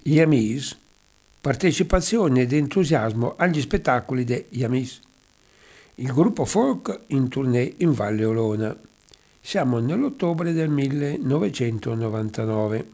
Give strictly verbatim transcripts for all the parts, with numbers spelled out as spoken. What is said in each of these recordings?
Yamis, partecipazione ed entusiasmo agli spettacoli de Yamis. Il gruppo folk in tournée in Valle Olona. Siamo nell'ottobre del millenovecentonovantanove.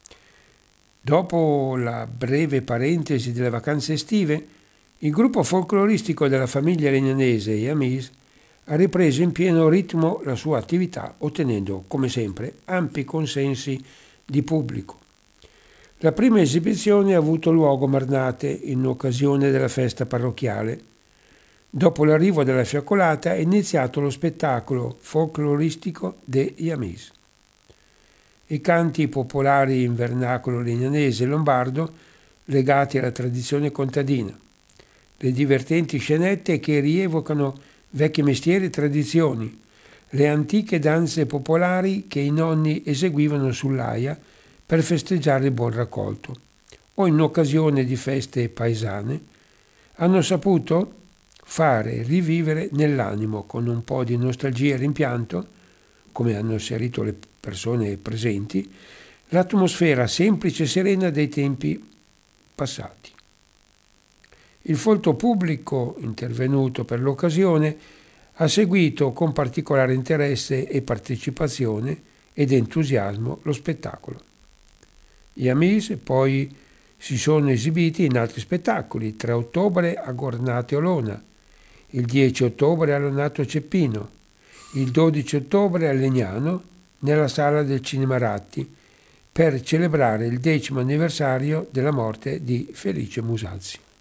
Dopo la breve parentesi delle vacanze estive, il gruppo folcloristico della famiglia legnanese Yamis ha ripreso in pieno ritmo la sua attività, ottenendo, come sempre, ampi consensi di pubblico. La prima esibizione ha avuto luogo a Marnate in occasione della festa parrocchiale. Dopo l'arrivo della fiaccolata è iniziato lo spettacolo folcloristico de Yamis. I canti popolari in vernacolo legnanese e lombardo legati alla tradizione contadina. Le divertenti scenette che rievocano vecchi mestieri e tradizioni. Le antiche danze popolari che i nonni eseguivano sull'aia per festeggiare il buon raccolto o in occasione di feste paesane, hanno saputo fare rivivere nell'animo, con un po' di nostalgia e rimpianto, come hanno asserito le persone presenti, l'atmosfera semplice e serena dei tempi passati. Il folto pubblico intervenuto per l'occasione ha seguito con particolare interesse e partecipazione ed entusiasmo lo spettacolo. Gli Yamis poi si sono esibiti in altri spettacoli, tre ottobre a Gornate Olona, il dieci ottobre a Lonato Ceppino, il dodici ottobre a Legnano nella sala del Cinema Ratti per celebrare il decimo anniversario della morte di Felice Musazzi.